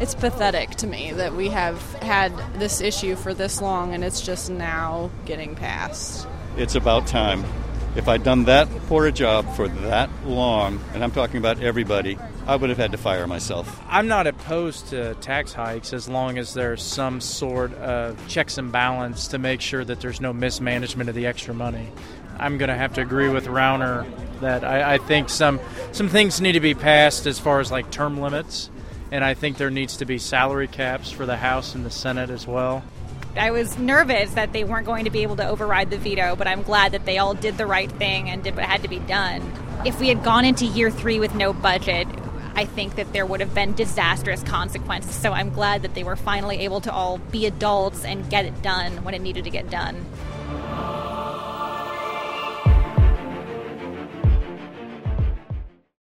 It's pathetic to me that we have had this issue for this long and it's just now getting passed. It's about time. If I'd done that poor a job for that long, and I'm talking about everybody, I would have had to fire myself. I'm not opposed to tax hikes as long as there's some sort of checks and balance to make sure that there's no mismanagement of the extra money. I'm going to have to agree with Rauner that I think some things need to be passed as far as like term limits, and I think there needs to be salary caps for the House and the Senate as well. I was nervous that they weren't going to be able to override the veto, but I'm glad that they all did the right thing and did what had to be done. If we had gone into year 3 with no budget, I think that there would have been disastrous consequences. So I'm glad that they were finally able to all be adults and get it done when it needed to get done.